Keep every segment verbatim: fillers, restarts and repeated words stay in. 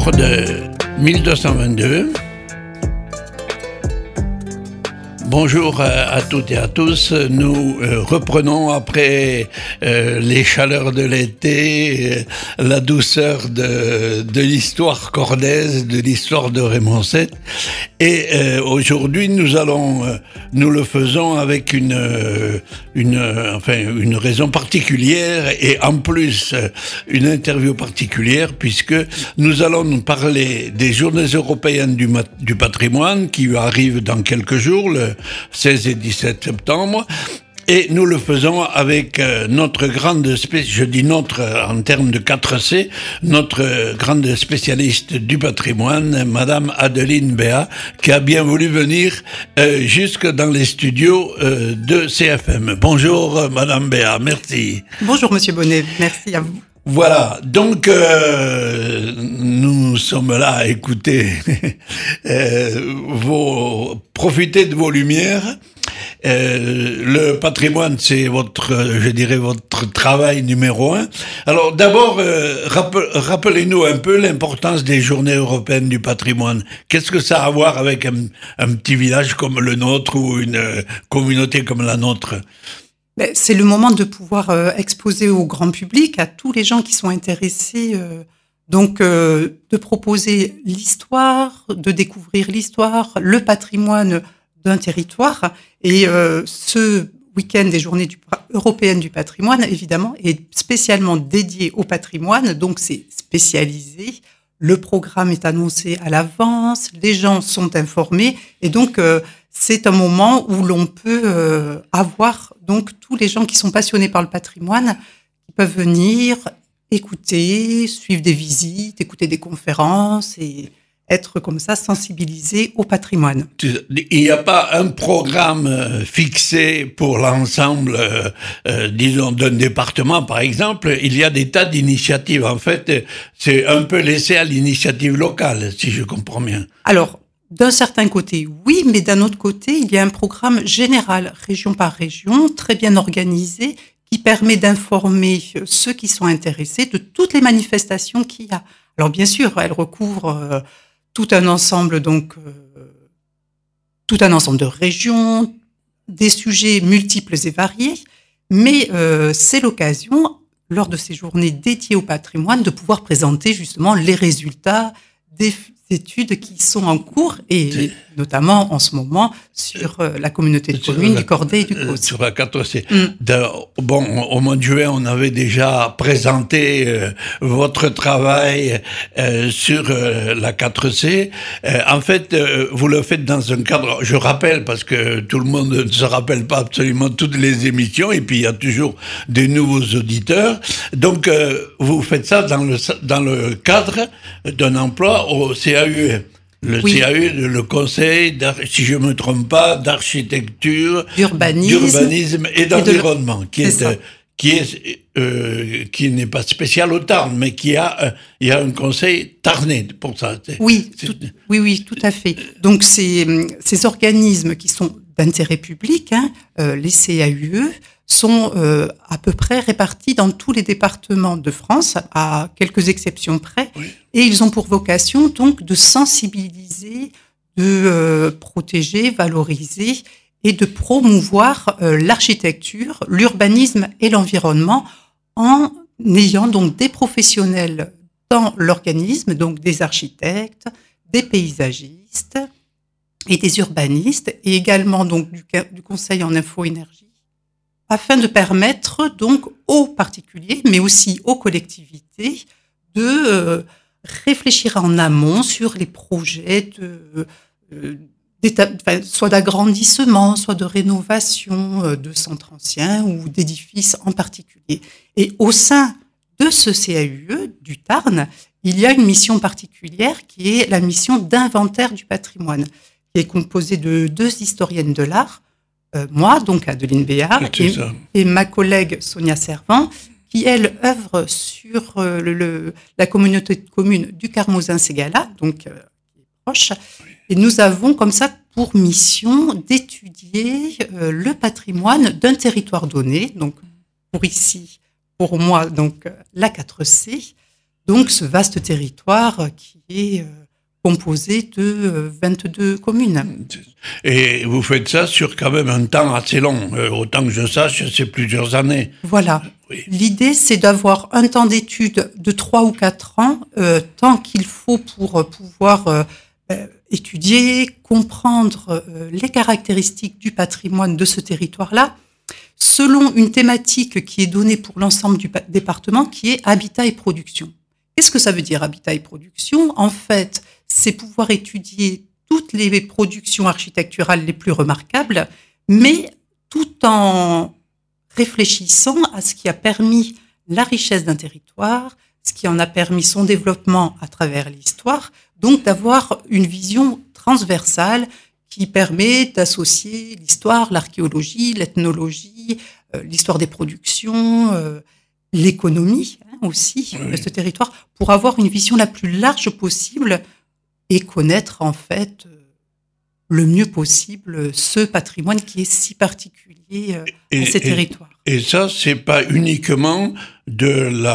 bord de mille deux cent vingt-deux. Bonjour à, à toutes et à tous. Nous euh, reprenons après euh, les chaleurs de l'été, euh, la douceur de, de l'histoire cordaise, de l'histoire de Raymond sept. Et euh, aujourd'hui, nous allons, euh, nous le faisons avec une, euh, une, euh, enfin, une raison particulière et en plus euh, une interview particulière puisque nous allons nous parler des Journées européennes du, mat- du patrimoine qui arrivent dans quelques jours, le seize et dix-sept septembre. Et nous le faisons avec euh, notre grande spécialiste, je dis notre euh, en termes de quatre C, notre euh, grande spécialiste du patrimoine, Madame Adeline Béat, qui a bien voulu venir euh, jusque dans les studios euh, de C F M. Bonjour euh, Madame Béat, merci. Bonjour Monsieur Bonnet, merci à vous. Voilà, donc euh, nous sommes là à écouter euh, vos, profiter de vos lumières. Euh, le patrimoine, c'est votre, je dirais, votre travail numéro un. Alors d'abord, euh, rappel, rappelez-nous un peu l'importance des Journées européennes du patrimoine. Qu'est-ce que ça a à voir avec un, un petit village comme le nôtre ou une euh, communauté comme la nôtre ? C'est le moment de pouvoir euh, exposer au grand public, à tous les gens qui sont intéressés, euh, donc euh, de proposer l'histoire, de découvrir l'histoire, le patrimoine d'un territoire. Et euh, ce week-end des Journées du, européennes du patrimoine, évidemment, est spécialement dédié au patrimoine, donc c'est spécialisé. Le programme est annoncé à l'avance, les gens sont informés, et donc euh, c'est un moment où l'on peut euh, avoir donc tous les gens qui sont passionnés par le patrimoine, qui peuvent venir écouter, suivre des visites, écouter des conférences et être comme ça sensibilisés au patrimoine. Il n'y a pas un programme fixé pour l'ensemble, euh, euh, disons, d'un département, par exemple. Il y a des tas d'initiatives. En fait, c'est un peu laissé à l'initiative locale, si je comprends bien. Alors, d'un certain côté, oui, mais d'un autre côté, il y a un programme général, région par région, très bien organisé, qui permet d'informer ceux qui sont intéressés de toutes les manifestations qu'il y a. Alors, bien sûr, elle recouvre euh, tout un ensemble, donc, euh, tout un ensemble de régions, des sujets multiples et variés, mais euh, c'est l'occasion, lors de ces journées dédiées au patrimoine, de pouvoir présenter justement les résultats des études qui sont en cours et c'est... notamment en ce moment sur euh, la communauté de communes du Cordet et du Causse. Sur la quatre C. Mm. De, bon, au mois de juin, on avait déjà présenté euh, votre travail euh, sur euh, la quatre C. Euh, en fait, euh, vous le faites dans un cadre, je rappelle, parce que tout le monde ne se rappelle pas absolument toutes les émissions, et puis il y a toujours des nouveaux auditeurs. Donc, euh, vous faites ça dans le, dans le cadre d'un emploi au C A U E. Le oui. C A U, le Conseil, si je me trompe pas, d'architecture, d'urbanisme, d'urbanisme et d'environnement, et de... qui est, est qui est, euh, qui n'est pas spécial au Tarn, mais qui a, euh, il y a un conseil tarnais pour ça. Oui, tout, oui, oui, tout à fait. Donc ces, ces organismes qui sont d'intérêt public, hein, euh, les C A U E, sont euh, à peu près répartis dans tous les départements de France, à quelques exceptions près, oui. Et ils ont pour vocation donc de sensibiliser, de euh, protéger, valoriser et de promouvoir euh, l'architecture, l'urbanisme et l'environnement en ayant donc des professionnels dans l'organisme, donc des architectes, des paysagistes et des urbanistes, et également donc du, du Conseil en info-énergie, afin de permettre donc aux particuliers, mais aussi aux collectivités, de euh, réfléchir en amont sur les projets de, euh, enfin, soit d'agrandissement, soit de rénovation euh, de centres anciens ou d'édifices en particulier. Et au sein de ce C A U E du Tarn, il y a une mission particulière qui est la mission d'inventaire du patrimoine, qui est composée de deux historiennes de l'art, Euh, moi, donc Adeline Béat, et, et ma collègue Sonia Servant, qui, elle, œuvre sur euh, le, le, la communauté de communes du Carmozin-Ségala, donc euh, proche. Et nous avons comme ça pour mission d'étudier euh, le patrimoine d'un territoire donné. Donc, pour ici, pour moi, donc la quatre C, donc ce vaste territoire qui est euh, composé de euh, vingt-deux communes. Et vous faites ça sur quand même un temps assez long. Euh, autant que je sache, c'est plusieurs années. Voilà. Oui. L'idée, c'est d'avoir un temps d'étude de trois ou quatre ans, euh, tant qu'il faut pour euh, pouvoir euh, euh, étudier, comprendre euh, les caractéristiques du patrimoine de ce territoire-là, selon une thématique qui est donnée pour l'ensemble du pa- département, qui est habitat et production. Qu'est-ce que ça veut dire, habitat et production ? En fait, c'est pouvoir étudier toutes les productions architecturales les plus remarquables, mais tout en réfléchissant à ce qui a permis la richesse d'un territoire, ce qui en a permis son développement à travers l'histoire, donc d'avoir une vision transversale qui permet d'associer l'histoire, l'archéologie, l'ethnologie, euh, l'histoire des productions, euh, l'économie hein, aussi oui. de ce territoire, pour avoir une vision la plus large possible et connaître en fait le mieux possible ce patrimoine qui est si particulier et, à ces et, territoires. Et ça, c'est pas uniquement de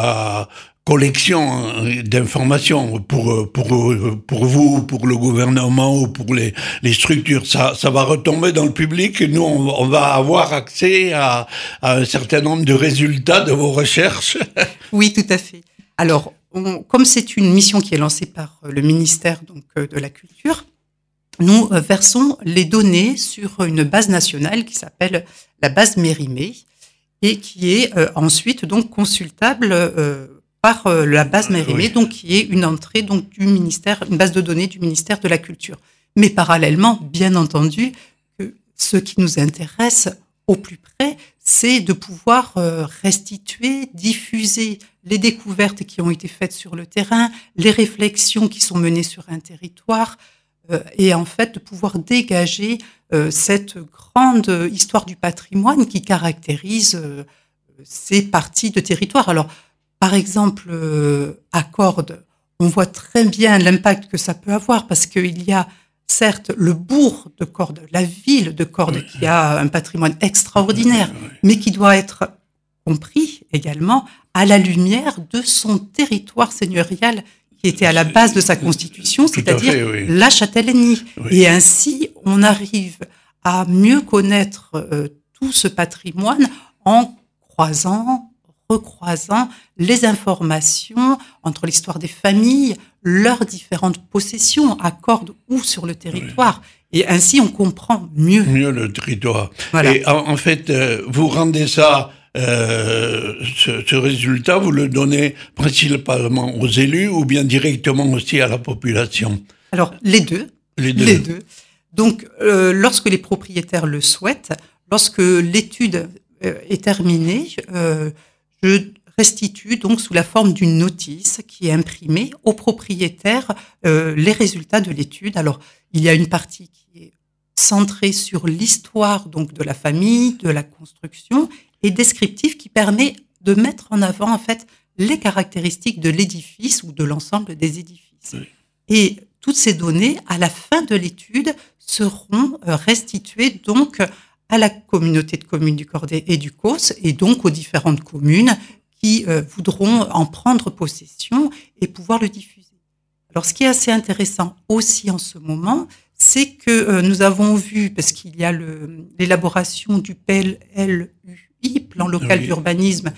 la collection d'informations pour, pour, pour vous, pour le gouvernement ou pour les, les structures. Ça, ça va retomber dans le public. Nous, on, on va avoir accès à, à un certain nombre de résultats de vos recherches. Oui, tout à fait. Alors, on, comme c'est une mission qui est lancée par le ministère donc, de la Culture, nous versons les données sur une base nationale qui s'appelle la base Mérimée et qui est euh, ensuite donc consultable euh, par euh, la base Mérimée, oui. donc qui est une entrée donc du ministère, une base de données du ministère de la Culture. Mais parallèlement, bien entendu, que ce qui nous intéresse au plus près, c'est de pouvoir euh, restituer, diffuser les découvertes qui ont été faites sur le terrain, les réflexions qui sont menées sur un territoire, euh, et en fait de pouvoir dégager euh, cette grande histoire du patrimoine qui caractérise euh, ces parties de territoire. Alors, par exemple, euh, à Cordes, on voit très bien l'impact que ça peut avoir parce qu'il y a certes le bourg de Cordes, la ville de Cordes qui a un patrimoine extraordinaire, mais qui doit être compris également à la lumière de son territoire seigneurial qui était à la base de sa constitution, Tout c'est-à-dire fait, oui. la châtellenie. Oui. Et ainsi, on arrive à mieux connaître euh, tout ce patrimoine en croisant, recroisant les informations entre l'histoire des familles, leurs différentes possessions à Cordes ou sur le territoire. Oui. Et ainsi, on comprend mieux. Mieux le territoire. Voilà. Et en, en fait, euh, vous rendez ça, euh, ce, ce résultat, vous le donnez principalement aux élus ou bien directement aussi à la population ? Alors, les deux. Les deux. Les deux. Donc, euh, lorsque les propriétaires le souhaitent, lorsque l'étude euh, est terminée, euh, je restitue donc sous la forme d'une notice qui est imprimée aux propriétaires euh, les résultats de l'étude. Alors, il y a une partie qui est centrée sur l'histoire donc de la famille, de la construction, et descriptive qui permet de mettre en avant en fait les caractéristiques de l'édifice ou de l'ensemble des édifices. Oui. Et toutes ces données, à la fin de l'étude, seront restituées donc à la communauté de communes du Cordet et du Causse, et donc aux différentes communes qui euh, voudront en prendre possession et pouvoir le diffuser. Alors, ce qui est assez intéressant aussi en ce moment, c'est que euh, nous avons vu, parce qu'il y a le, l'élaboration du P L U I, Plan local oui. d'urbanisme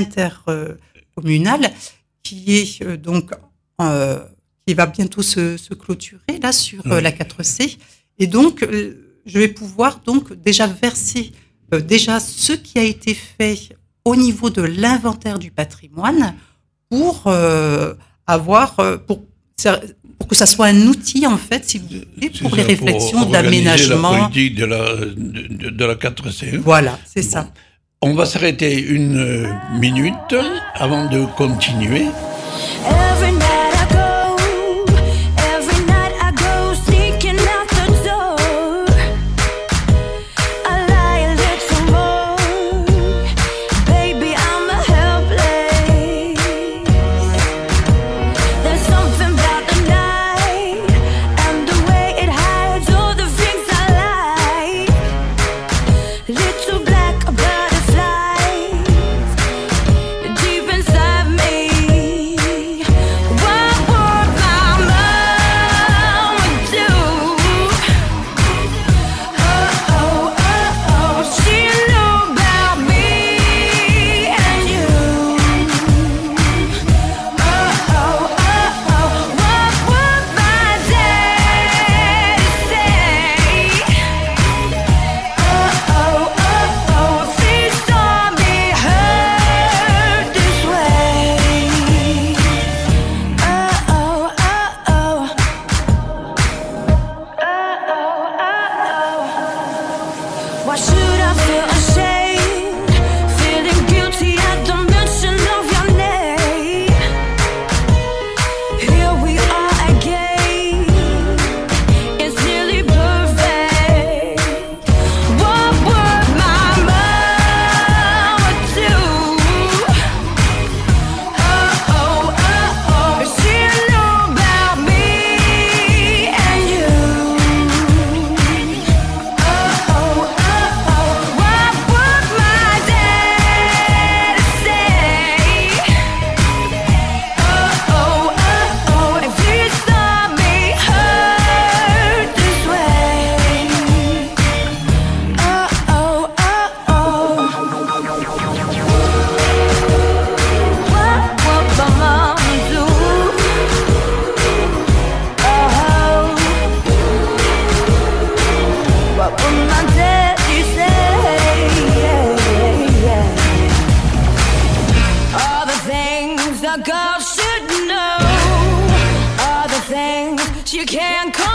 intercommunal, qui est euh, donc euh, qui va bientôt se, se clôturer là sur oui. euh, la quatre C, et donc euh, je vais pouvoir donc déjà verser euh, déjà ce qui a été fait au niveau de l'inventaire du patrimoine pour euh, avoir euh, pour, pour que ça soit un outil en fait, si vous voulez, pour c'est les ça, réflexions pour d'aménagement. La politique de la de, de la quatre C. Voilà, c'est bon. Ça. On va s'arrêter une minute avant de continuer.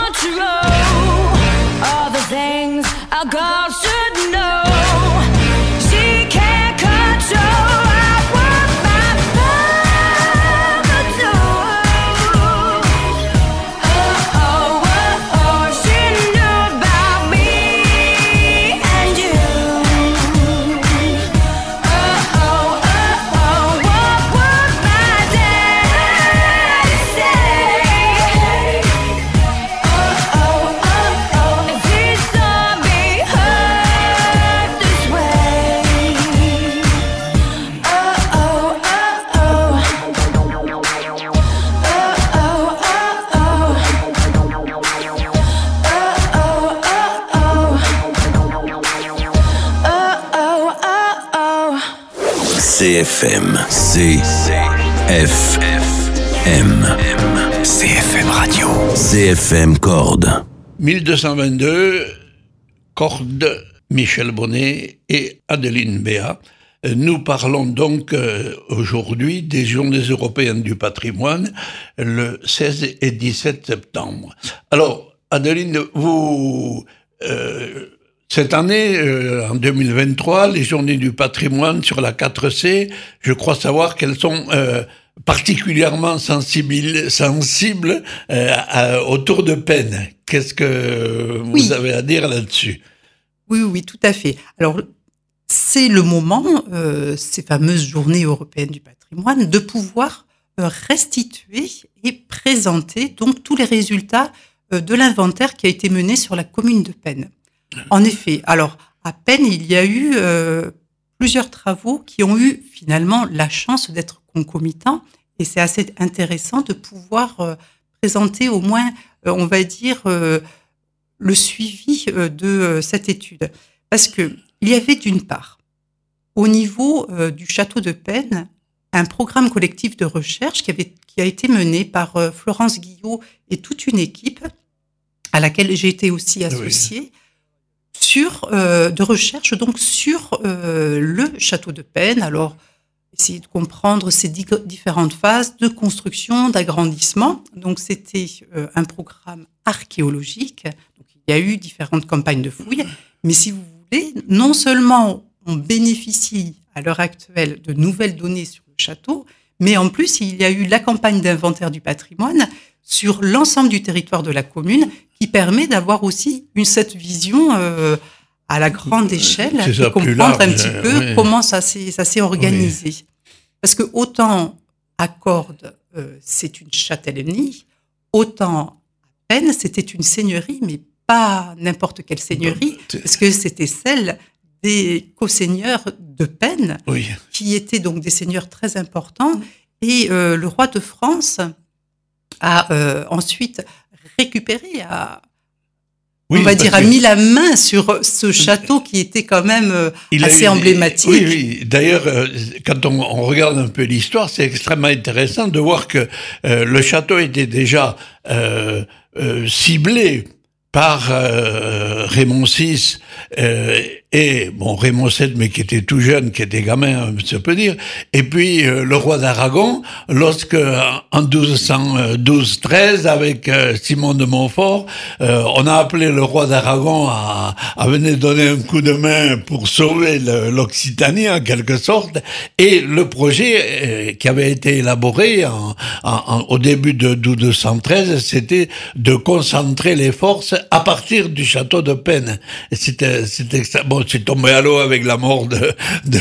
control. All the things a girl should know. She can't control. I want my mama to. Oh, oh, oh, oh, she knew about me and you. Oh, oh, oh, oh, what would my daddy say? Oh, oh, oh, oh, if he saw me hurt this way. Oh, oh, oh, oh. Oh, oh, oh, oh. Oh, oh, oh, oh. C F M. C F M. C F M Radio. C F M Corde. mille deux cent vingt-deux, Corde, Michel Bonnet et Adeline Béat. Nous parlons donc euh, aujourd'hui des Journées européennes du patrimoine, le seize et dix-sept septembre. Alors, Adeline, vous, euh, cette année, euh, en deux mille vingt-trois, les Journées du patrimoine sur la quatre C, je crois savoir qu'elles sont euh, particulièrement sensibles, sensibles euh, à- autour de Penne. Qu'est-ce que vous Oui. avez à dire là-dessus? Oui, oui, tout à fait. Alors, c'est le moment, euh, ces fameuses journées européennes du patrimoine, de pouvoir euh, restituer et présenter donc tous les résultats euh, de l'inventaire qui a été mené sur la commune de Penne. En effet, alors à Penne, il y a eu euh, plusieurs travaux qui ont eu finalement la chance d'être concomitants, et c'est assez intéressant de pouvoir euh, présenter au moins, euh, on va dire, euh, le suivi euh, de euh, cette étude. Parce que il y avait d'une part, au niveau euh, du château de Penne, un programme collectif de recherche qui, avait, qui a été mené par euh, Florence Guillot et toute une équipe à laquelle j'ai été aussi associée, sur, euh, de recherche donc sur euh, le château de Penne. Alors, essayer de comprendre ces di- différentes phases de construction, d'agrandissement. Donc, c'était euh, un programme archéologique. Donc, il y a eu différentes campagnes de fouilles. Mais si vous voulez, non seulement on bénéficie à l'heure actuelle de nouvelles données sur le château, mais en plus, il y a eu la campagne d'inventaire du patrimoine sur l'ensemble du territoire de la commune qui permet d'avoir aussi une, cette vision euh, à la grande échelle C'est ça, et plus comprendre un large, petit peu oui. comment ça s'est, ça s'est organisé. Parce que autant à Corde, euh, c'est une châtellenie, autant à Penne, c'était une seigneurie, mais pas n'importe quelle seigneurie, C'est- parce que c'était celle des co-seigneurs de Penne, Oui. qui étaient donc des seigneurs très importants. Et euh, le roi de France a euh, ensuite récupéré, a, Oui, on va parce dire, a que mis la main sur ce château qui était quand même euh, il a assez eu- emblématique. Oui, oui. D'ailleurs, euh, quand on, on regarde un peu l'histoire, c'est extrêmement intéressant de voir que euh, le château était déjà euh, euh, ciblé par euh, Raymond six euh, et bon Raymond sept, mais qui était tout jeune, qui était gamin, ça peut dire, et puis euh, le roi d'Aragon, lorsque en douze cent douze treize, avec euh, Simon de Montfort, euh, on a appelé le roi d'Aragon à, à venir donner un coup de main pour sauver le- l'Occitanie en quelque sorte, et le projet euh, qui avait été élaboré en, en, en- au début de douze cent treize, c'était de concentrer les forces à partir du château de Penne. Et c'était, c'était extra- bon, c'est tombé à l'eau avec la mort de, de,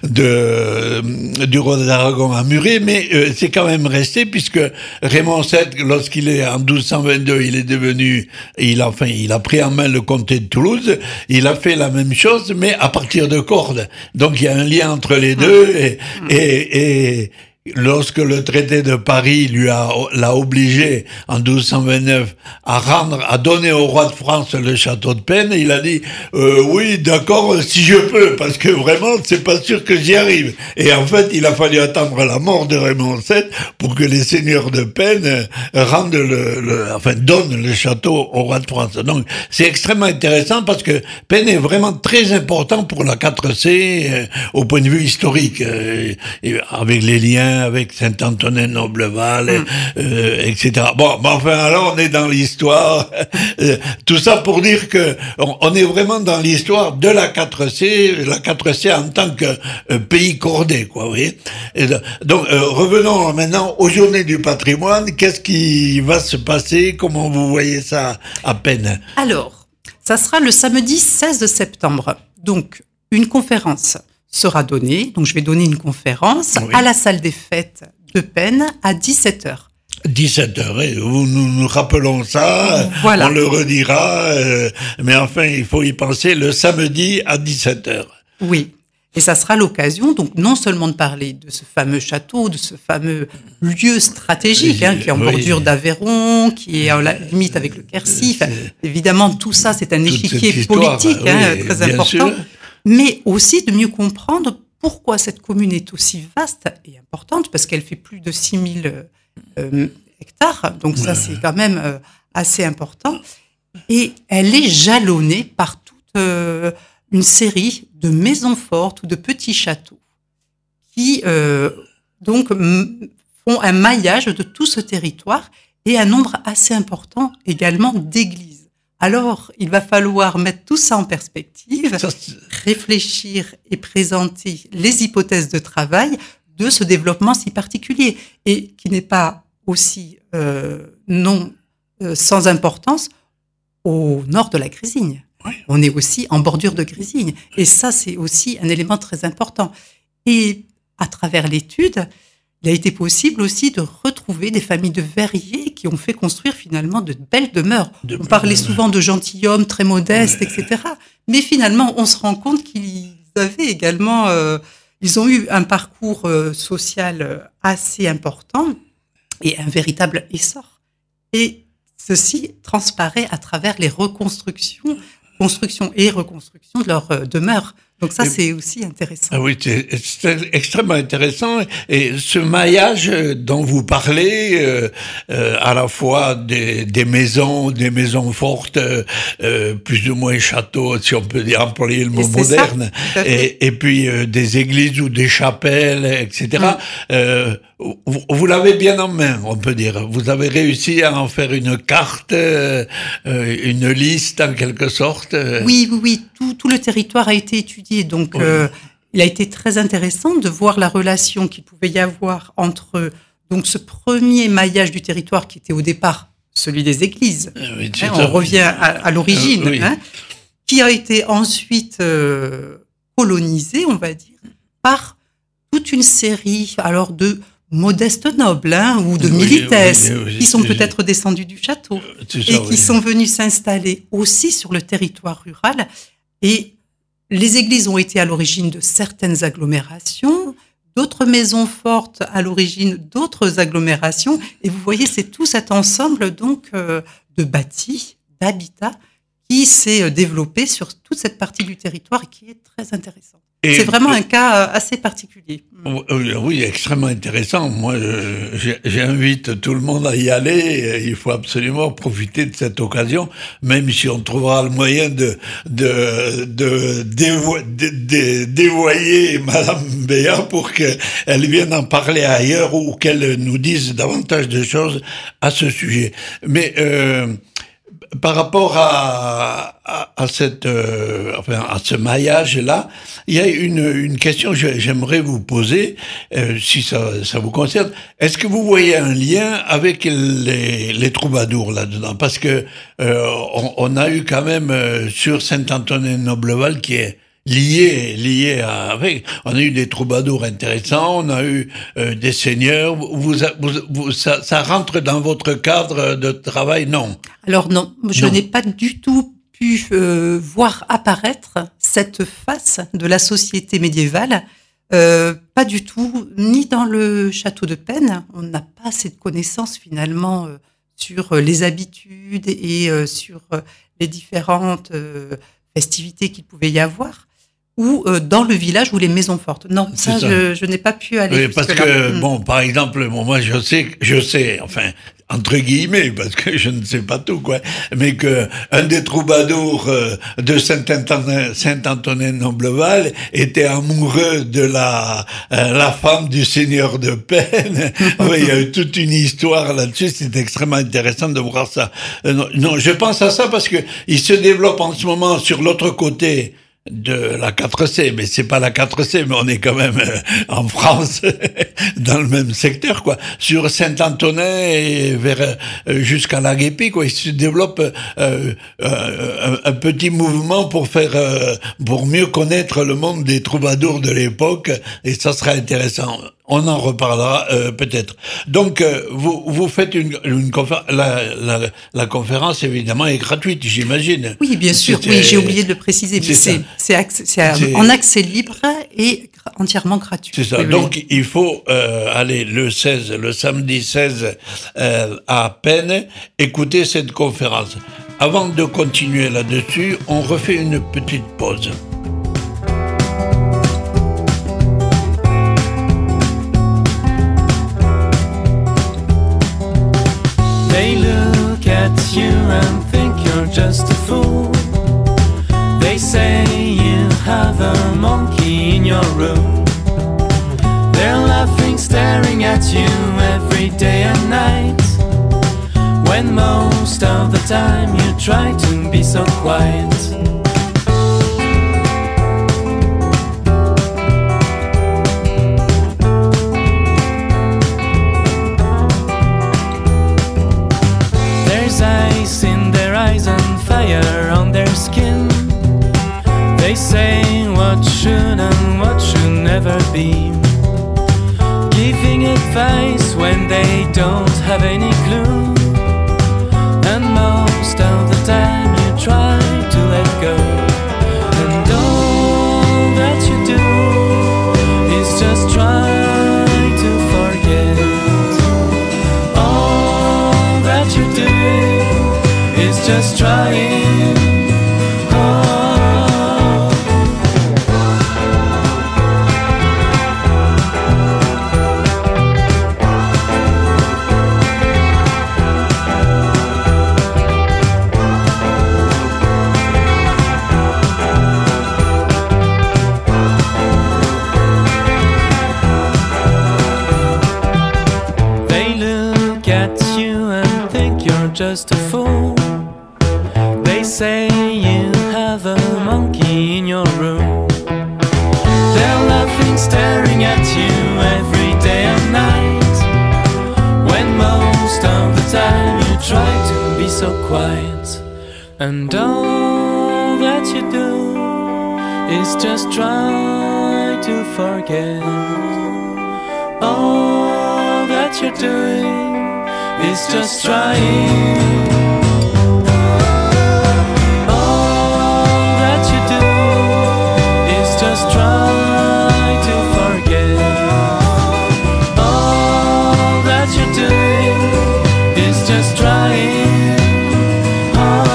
de du roi d'Aragon à Muret, mais euh, c'est quand même resté puisque Raymond sept, lorsqu'il est en douze cent vingt-deux, il est devenu, il a, enfin, il a pris en main le comté de Toulouse. Il a fait la même chose, mais à partir de Cordes. Donc il y a un lien entre les deux et, et, et lorsque le traité de Paris lui a, l'a obligé en douze cent vingt-neuf à rendre, à donner au roi de France le château de Penne, il a dit euh, oui, d'accord, si je peux, parce que vraiment, c'est pas sûr que j'y arrive. Et en fait, il a fallu attendre la mort de Raymond sept pour que les seigneurs de Penne euh, rendent le, le, enfin, donnent le château au roi de France. Donc, c'est extrêmement intéressant parce que Penne est vraiment très important pour la quatre C euh, au point de vue historique, euh, et avec les liens lien avec Saint-Antonin-Nobleval, mm. euh, et cetera. Bon, mais enfin, alors on est dans l'histoire. Tout ça pour dire que on, on est vraiment dans l'histoire de la quatre C, la quatre C en tant que euh, pays cordé, quoi, vous voyez. Et donc, euh, revenons maintenant aux Journées du patrimoine. Qu'est-ce qui va se passer? Comment vous voyez ça à peine? Alors, ça sera le samedi seize septembre. Donc, une conférence sera donnée. Donc, je vais donner une conférence oui. à la salle des fêtes de Penne à dix-sept heures. dix-sept heures, hein. Nous nous rappelons ça, voilà. On le redira, euh, mais enfin, il faut y penser le samedi à dix-sept heures. Oui. Et ça sera l'occasion, donc, non seulement de parler de ce fameux château, de ce fameux lieu stratégique, hein, qui est en oui. bordure d'Aveyron, qui est en la limite avec le Quercy. Enfin, évidemment, tout ça, c'est un échiquier histoire, politique, hein, oui, très important. Sûr. Mais aussi de mieux comprendre pourquoi cette commune est aussi vaste et importante, parce qu'elle fait plus de six mille euh, hectares. Donc ça, ouais. c'est quand même euh, assez important. Et elle est jalonnée par toute euh, une série de maisons fortes ou de petits châteaux qui euh, donc m- font un maillage de tout ce territoire et un nombre assez important également d'églises. Alors, il va falloir mettre tout ça en perspective, ça, réfléchir et présenter les hypothèses de travail de ce développement si particulier et qui n'est pas aussi euh, non euh, sans importance au nord de la Grésigne. Oui. On est aussi en bordure de Grésigne. Et ça, c'est aussi un élément très important. Et à travers l'étude, il a été possible aussi de retrouver des familles de verriers qui ont fait construire finalement de belles demeures. De on parlait souvent de gentilshommes très modestes, ouais. et cetera. Mais finalement, on se rend compte qu'ils avaient également... Euh, ils ont eu un parcours euh, social assez important et un véritable essor. Et ceci transparaît à travers les reconstructions, construction et reconstruction de leurs euh, demeures. Donc ça, et, c'est aussi intéressant. Ah oui, c'est, c'est extrêmement intéressant. Et ce maillage dont vous parlez, euh, euh, à la fois des, des maisons, des maisons fortes, euh, plus ou moins châteaux, si on peut dire, employer le mot moderne, ça, et, et puis euh, des églises ou des chapelles, et cetera. Mmh. Euh, vous, vous l'avez bien en main, on peut dire. Vous avez réussi à en faire une carte, euh, une liste en quelque sorte. Oui, oui, oui. Tout, tout le territoire a été étudié. Donc, oui. euh, il a été très intéressant de voir la relation qu'il pouvait y avoir entre donc ce premier maillage du territoire qui était au départ celui des églises. Oui, hein, on revient à, à l'origine, oui. hein, qui a été ensuite euh, colonisé, on va dire, par toute une série alors de modestes nobles hein, ou de oui, militesses oui, oui, qui sont peut-être descendus du château ça, et qui oui. sont venus s'installer aussi sur le territoire rural. Et les églises ont été à l'origine de certaines agglomérations, d'autres maisons fortes à l'origine d'autres agglomérations. Et vous voyez, c'est tout cet ensemble donc euh, de bâtis, d'habitats qui s'est développé sur toute cette partie du territoire et qui est très intéressant. Et c'est vraiment un cas assez particulier. Oui, extrêmement intéressant. Moi, je, j'invite tout le monde à y aller. Il faut absolument profiter de cette occasion, même si on trouvera le moyen de de de, dévo- de, de dévoyer Madame Béat pour qu'elle vienne en parler ailleurs ou qu'elle nous dise davantage de choses à ce sujet. Mais euh, par rapport à, à, à cette, euh, enfin, à ce maillage-là, il y a une, une question que j'aimerais vous poser, euh, si ça, ça vous concerne. Est-ce que vous voyez un lien avec les, les troubadours là-dedans? Parce que euh, on, on a eu quand même euh, sur Saint-Antonin-Nobleval qui est lié, lié à, avec, on a eu des troubadours intéressants, on a eu euh, des seigneurs. Vous, vous, vous, ça, ça rentre dans votre cadre de travail? Non. Alors non, je non. n'ai pas du tout pu euh, voir apparaître cette face de la société médiévale. Euh, pas du tout, ni dans le château de Penne. On n'a pas assez de connaissances finalement euh, sur les habitudes et euh, sur euh, les différentes euh, festivités qu'il pouvait y avoir. ou euh, dans le village ou les maisons fortes. Non, ça, ça. je, je n'ai pas pu aller. Oui, parce jusque-là. que, Mm. bon, par exemple, bon, moi, je sais, je sais, enfin, entre guillemets, parce que je ne sais pas tout, quoi, mais que un des troubadours euh, de Saint-Antonin, Saint-Antonin-Nobleval était amoureux de la, euh, la femme du seigneur de Penne. Oui, il y a eu toute une histoire là-dessus, c'est extrêmement intéressant de voir ça. Euh, non, non, je pense à ça parce que il se développe en ce moment sur l'autre côté de la quatre C, mais c'est pas la quatre C, mais on est quand même euh, en France, dans le même secteur, quoi. Sur Saint-Antonin et vers euh, jusqu'à la Guépie, quoi. Il se développe euh, euh, un, un petit mouvement pour faire, euh, pour mieux connaître le monde des troubadours de l'époque, et ça sera intéressant. On en reparlera euh, peut-être. Donc, euh, vous vous faites une, une conférence. La, la, la conférence, évidemment, est gratuite, j'imagine. Oui, bien sûr. C'était- Oui, j'ai oublié de le préciser. Mais c'est ça. c'est c'est acc- c'est C'est- en accès libre et gra- entièrement gratuit. C'est ça. Oui, oui. Donc, il faut euh, aller le seize, le samedi seize euh, à Penne, écouter cette conférence. Avant de continuer là-dessus, on refait une petite pause. They look at you and think you're just a fool. They say you have a monkey in your room. They're laughing, staring at you every day and night, when most of the time you try to be so quiet. There's ice in their eyes and fire on their skin. They say what should and what should never be, giving advice when they don't have any clue. And most of the time you try to let go, and all that you do is just try to forget. All that you're doing is just trying. Oh. They look at you and think you're just a fool. They say you have a monkey in your room. They're laughing, staring at you every day and night, when most of the time you try to be so quiet. And all that you do is just try to forget. All that you're doing is just trying. All that you do is just try to forget. All that you're doing is just trying. Oh.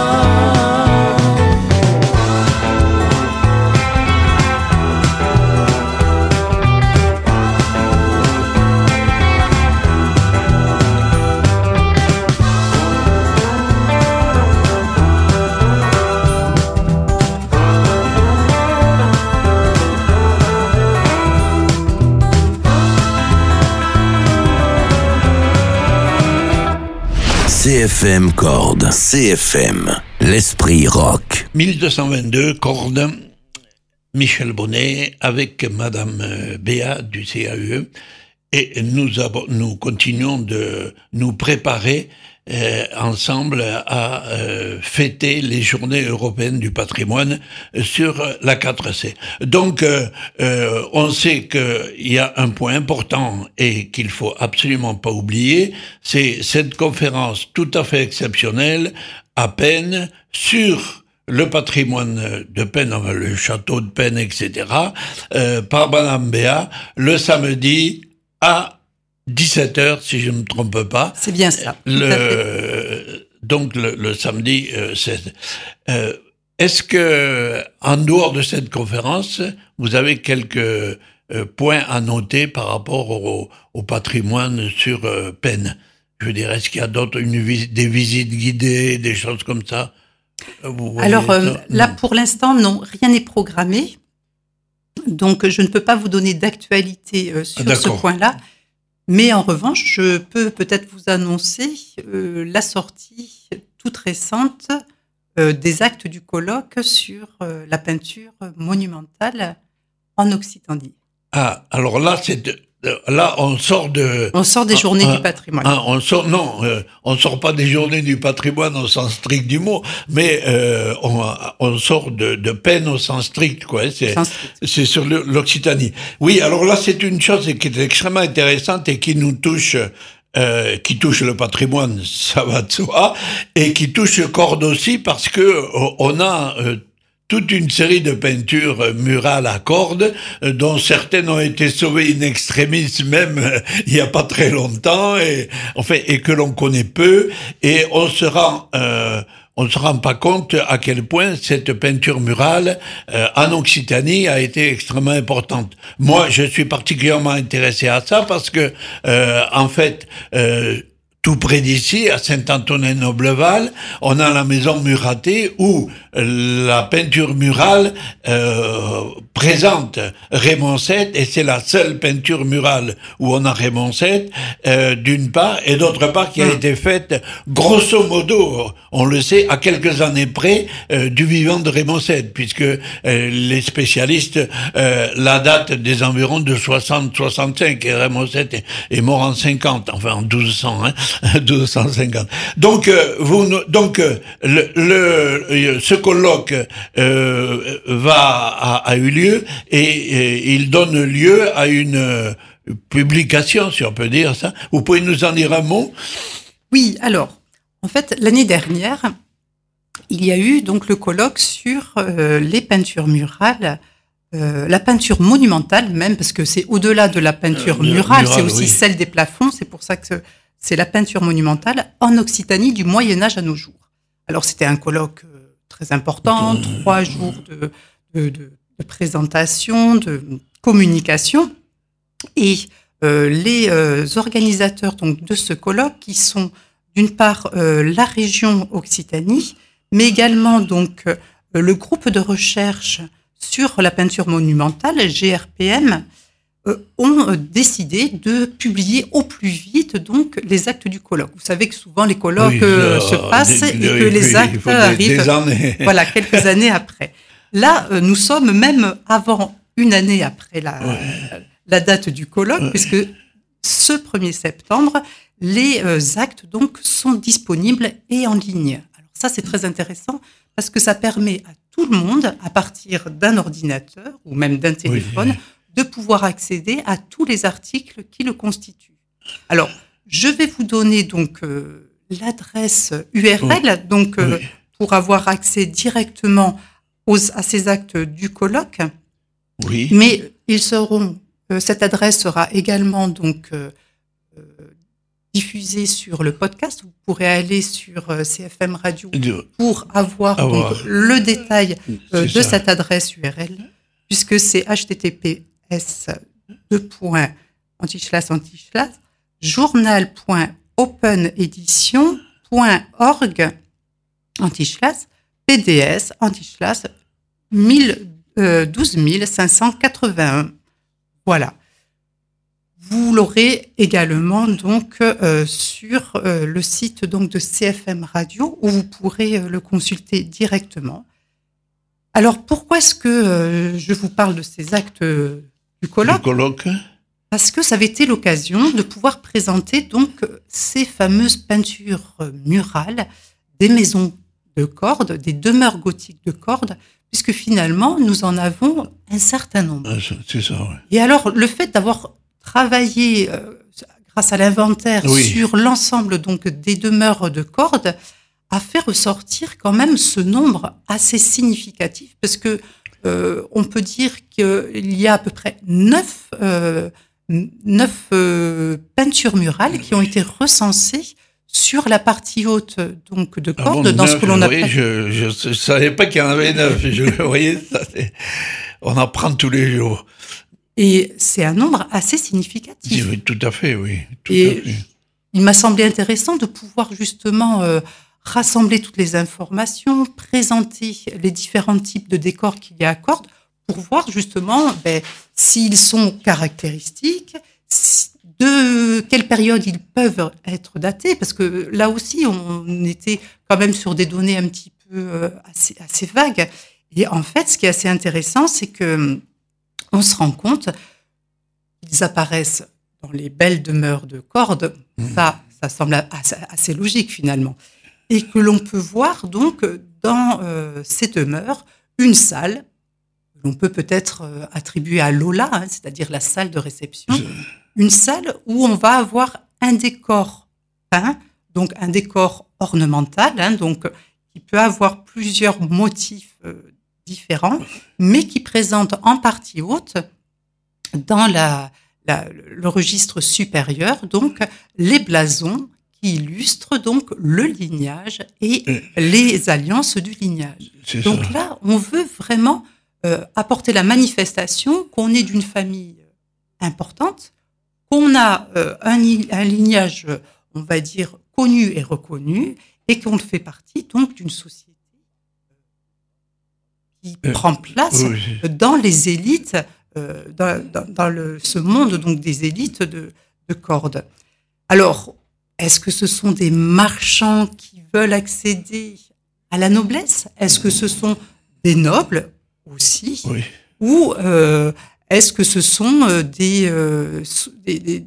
C F M Cordes. C F M, l'esprit rock. mille deux cent vingt-deux, Cordes, Michel Bonnet, avec Madame euh, Béat du C A U E. Et nous, avons, nous continuons de nous préparer euh, ensemble à euh, fêter les journées européennes du patrimoine sur la quatre C. Donc, euh, euh, on sait qu'il y a un point important et qu'il faut absolument pas oublier, c'est cette conférence tout à fait exceptionnelle à Penne sur le patrimoine de Penne, le château de Penne, et cetera, euh, par Madame Béat, le samedi à dix-sept heures, si je ne me trompe pas. C'est bien ça. tout à fait. Le, donc le, le samedi euh, seize. Euh, est-ce que, en dehors de cette conférence, vous avez quelques euh, points à noter par rapport au, au patrimoine sur euh, Penne? Je veux dire, est-ce qu'il y a d'autres, une vis- des visites guidées, des choses comme ça? Vous voyez Alors euh, ça? là, Non. pour l'instant, non, rien n'est programmé. Donc, je ne peux pas vous donner d'actualité euh, sur Ah, ce d'accord. point-là. Mais en revanche, je peux peut-être vous annoncer euh, la sortie toute récente euh, des actes du colloque sur euh, la peinture monumentale en Occitanie. Ah, alors là, c'est de- de- là, on sort de. On sort des Ah, journées ah, du patrimoine. Ah, on sort, non, euh, on sort pas des journées du patrimoine au sens strict du mot, mais euh, on, on sort de, de Penne au sens strict, quoi. C'est, Sens strict. c'est sur le- l'Occitanie. Oui, alors là, c'est une chose qui est extrêmement intéressante et qui nous touche, euh, qui touche le patrimoine, ça va de soi, et qui touche Cordes aussi parce que euh, on a euh, toute une série de peintures euh, murales à cordes, euh, dont certaines ont été sauvées in extremis même euh, il y a pas très longtemps, et enfin et que l'on connaît peu, et on se rend euh, on ne se rend pas compte à quel point cette peinture murale euh, en Occitanie a été extrêmement importante. Moi, je suis particulièrement intéressé à ça parce que, euh, en fait, euh, tout près d'ici, à Saint-Antonin-Nobleval, on a la maison Muratée où la peinture murale euh, présente Raymond sept, et c'est la seule peinture murale où on a Raymond sept, euh, d'une part, et d'autre part qui a été faite grosso modo, on le sait, à quelques années près euh, du vivant de Raymond sept, puisque euh, les spécialistes euh, la datent des environs de soixante soixante-cinq, et Raymond sept est, est mort en cinquante, enfin en douze cents, hein, douze cent cinquante. Donc, euh, vous, nous- donc euh, le, le, ce colloque euh, va a, a eu lieu et, et il donne lieu à une euh, publication, si on peut dire ça. Vous pouvez nous en dire un mot? Oui, alors, en fait, l'année dernière, il y a eu donc le colloque sur euh, les peintures murales, euh, la peinture monumentale même, parce que c'est au-delà de la peinture Euh, murale, murale, c'est aussi oui. celle des plafonds, c'est pour ça que c'est la peinture monumentale en Occitanie du Moyen-Âge à nos jours. Alors, c'était un colloque euh, très important, trois jours de, de, de, de présentation, de communication, et euh, les euh, organisateurs donc, de ce colloque, qui sont d'une part euh, la région Occitanie, mais également donc euh, le groupe de recherche sur la peinture monumentale, G R P M, euh, ont euh, décidé de publier au plus vite donc les actes du colloque. Vous savez que souvent les colloques Oui, euh, euh, se passent des- et des- que oui, les il actes faut des- arrivent des années. voilà, quelques années après. Là, euh, nous sommes même avant, une année après la, la date du colloque, puisque ce premier septembre, les euh, actes donc sont disponibles et en ligne. Alors ça, c'est très intéressant parce que ça permet à tout le monde, à partir d'un ordinateur ou même d'un téléphone, oui. de pouvoir accéder à tous les articles qui le constituent. Alors, je vais vous donner donc euh, l'adresse U R L, donc euh, Oui. pour avoir accès directement aux, à ces actes du colloque. Oui. Mais ils seront, euh, cette adresse sera également donc euh, euh, diffusée sur le podcast. Vous pourrez aller sur euh, C F M Radio pour avoir, Avoir. donc, le détail euh, C'est de ça. cette adresse U R L, puisque c'est h t t p s deux points anti-slash anti-slash journal point open edition point org anti-slash P D S anti-slash douze mille cinq cent quatre-vingt-un. Voilà. Vous l'aurez également donc euh, sur euh, le site donc de C F M Radio où vous pourrez euh, le consulter directement. Alors pourquoi est-ce que euh, je vous parle de ces actes euh, du colloque ? Le colloque. Parce que ça avait été l'occasion de pouvoir présenter donc ces fameuses peintures euh, murales des maisons de cordes, des demeures gothiques de cordes, puisque finalement nous en avons un certain nombre. Ah, c'est- c'est ça, ouais. Et alors, le fait d'avoir travaillé euh, grâce à l'inventaire Oui. sur l'ensemble donc des demeures de cordes a fait ressortir quand même ce nombre assez significatif, parce que euh, on peut dire qu'il y a à peu près neuf, euh, neuf euh, peintures murales qui ont été recensées sur la partie haute donc de Ah corde, bon, dans neuf, ce que l'on oui, appelle. je, je, je savais pas qu'il y en avait neuf. Je voyais ça. c'est- On apprend tous les jours. Et c'est un nombre assez significatif. Oui, tout à fait, oui. Tout Et à fait. il m'a semblé intéressant de pouvoir justement euh, rassembler toutes les informations, présenter les différents types de décors qu'il y a à corde, pour voir justement ben, s'ils sont caractéristiques, si- de quelle période ils peuvent être datés, parce que là aussi on était quand même sur des données un petit peu euh, assez, assez vagues. Et en fait, ce qui est assez intéressant, c'est que on se rend compte qu'ils apparaissent dans les belles demeures de cordes. Ça, ça semble assez, assez logique finalement. Et que l'on peut voir donc dans euh, ces demeures une salle que l'on peut peut-être euh, attribuer à Lola, hein, c'est-à-dire la salle de réception, une salle où on va avoir un décor peint, donc un décor ornemental, hein, donc qui peut avoir plusieurs motifs euh, différents, mais qui présente en partie haute, dans la, la- le registre supérieur, donc les blasons qui illustrent donc le lignage et Euh. les alliances du lignage. C'est Donc ça. là, on veut vraiment euh, apporter la manifestation qu'on est d'une famille importante, qu'on a euh, un, i- un lignage, euh, on va dire, connu et reconnu, et qu'on fait partie donc d'une société qui Euh, prend place Oui, dans les élites, euh, dans, dans- dans le, ce monde donc des élites de, de cordes. Alors, est-ce que ce sont des marchands qui veulent accéder à la noblesse? Est-ce que ce sont des nobles aussi? oui. Ou euh, est-ce que ce sont euh, des, euh, sou- des, des,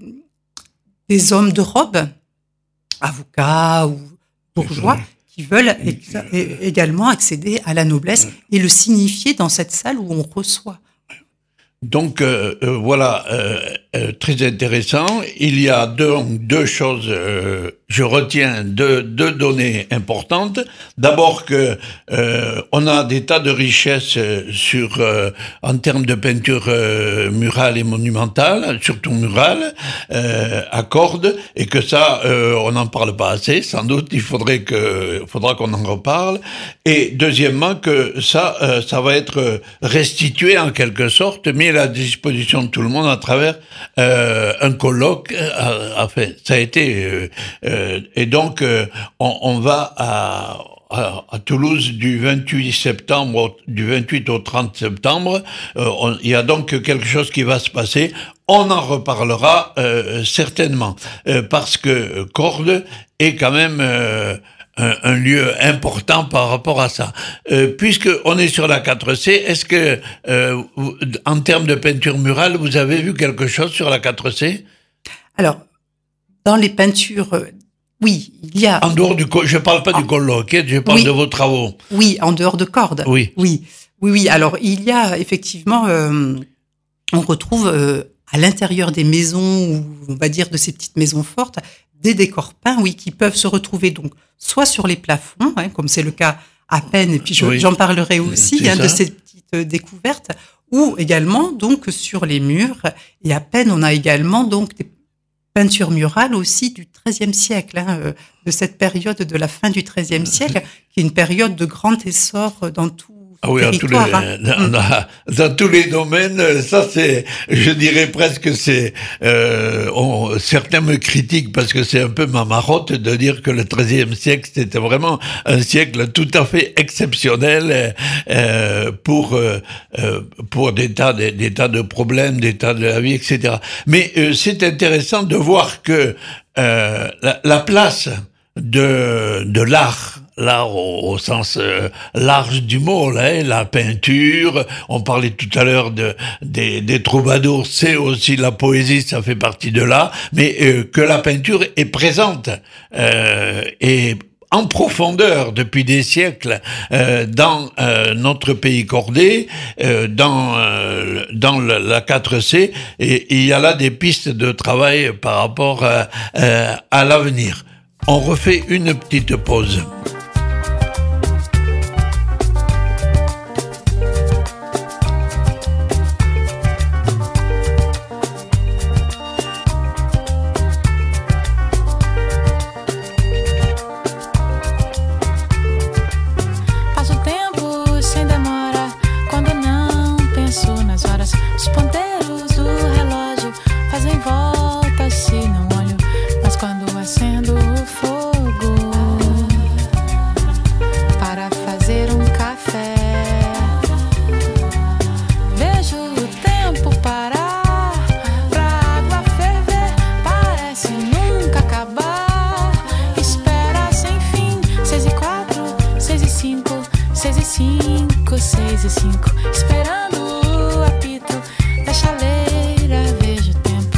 des hommes de robe, avocats ou bourgeois, qui veulent ex- é- également accéder à la noblesse et le signifier dans cette salle où on reçoit? Donc euh, euh, voilà, euh, euh, très intéressant. Il y a deux, deux choses, euh, je retiens deux, deux données importantes. D'abord que euh, on a des tas de richesses euh, sur euh, en termes de peinture euh, murale et monumentale, surtout murale, euh, à cordes, et que ça, euh, on n'en parle pas assez. Sans doute, il faudrait que, faudra qu'on en reparle. Et deuxièmement, que ça, euh, ça va être restitué en quelque sorte, mis à la disposition de tout le monde à travers euh, un colloque. Euh, enfin, ça a été euh, euh, et donc euh, on, on va à, à, à Toulouse du vingt-huit septembre, au- du vingt-huit au trente septembre. Euh, on- il y a donc quelque chose qui va se passer. On en reparlera euh, certainement euh, parce que Cordes est quand même euh, un, un lieu important par rapport à ça. Euh, puisque on est sur la quatre C, est-ce que, euh, vous- en termes de peinture murale, vous avez vu quelque chose sur la quatre C? Alors, dans les peintures, euh, oui, il y a, En dehors du, co- je parle pas du colloque, hein, je parle Oui. de vos travaux. oui, en dehors de cordes. Oui. Oui, oui, oui. Alors, il y a effectivement, euh, on retrouve euh, à l'intérieur des maisons, ou on va dire de ces petites maisons fortes, des décors peints, oui, qui peuvent se retrouver donc soit sur les plafonds, hein, comme c'est le cas à peine, et puis je- Oui. j'en parlerai aussi C'est hein, de ça. ces petites euh, découvertes, ou également donc sur les murs. Et à peine, on a également donc des peintures murales aussi du treizième siècle, hein, euh, de cette période de la fin du treizième siècle, qui est une période de grand essor euh, dans tout Ah oui, le à tous les, territoire. hein. dans, dans- dans tous les domaines, ça c'est, je dirais presque c'est, euh, on- certains me critiquent parce que c'est un peu ma marotte de dire que le treizième siècle c'était vraiment un siècle tout à fait exceptionnel euh, pour euh, euh, pour des tas des, des tas de problèmes, des tas de la vie, et cetera. Mais euh, c'est intéressant de voir que euh, la, la place de de l'art, l'art au, au sens euh, large du mot, là, hein, la peinture. On parlait tout à l'heure de des, des troubadours, c'est aussi la poésie, ça fait partie de là, mais euh, que la peinture est présente euh, et en profondeur depuis des siècles euh, dans euh, notre pays cordé, euh, dans euh, dans la, la quatre C, et il y a là des pistes de travail par rapport à, euh, à l'avenir. On refait une petite pause. Seis e cinco, seis e cinco, esperando o apito da chaleira, vejo o tempo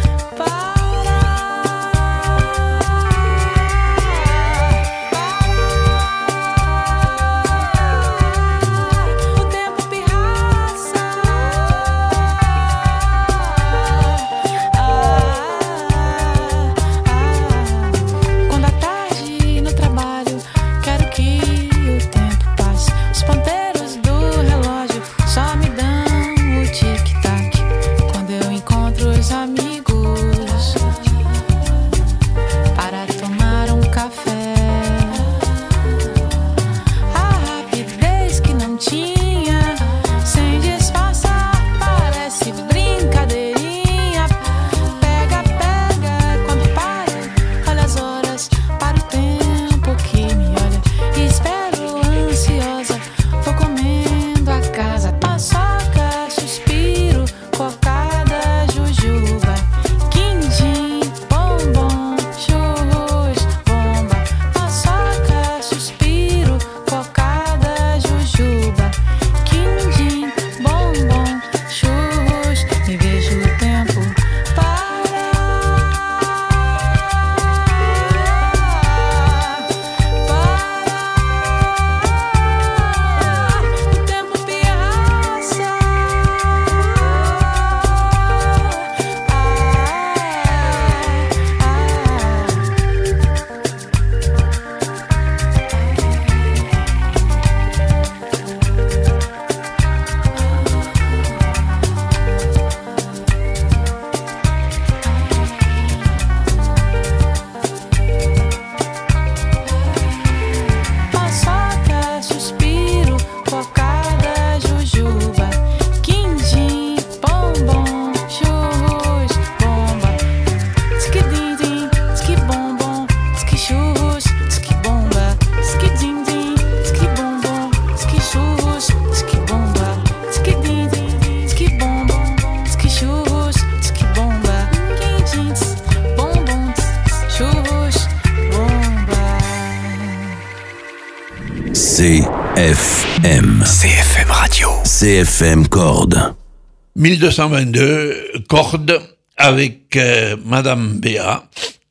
C F M. C F M Radio. C F M Cordes. mille deux cent vingt-deux, Cordes, avec euh, Madame Béat,